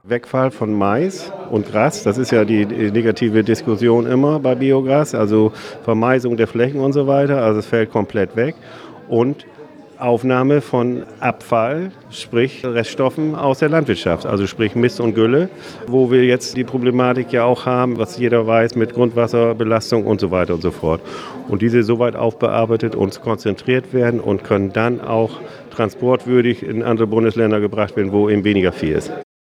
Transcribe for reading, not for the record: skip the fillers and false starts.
Wegfall von Mais und Gras, das ist ja die negative Diskussion immer bei Biogas, also Vermeisung der Flächen und so weiter, also es fällt komplett weg. Und Aufnahme von Abfall, sprich Reststoffen aus der Landwirtschaft, also sprich Mist und Gülle, wo wir jetzt die Problematik ja auch haben, was jeder weiß, mit Grundwasserbelastung und so weiter und so fort. Und diese soweit aufbearbeitet und konzentriert werden und können dann auch transportwürdig in andere Bundesländer gebracht werden, wo eben weniger viel ist.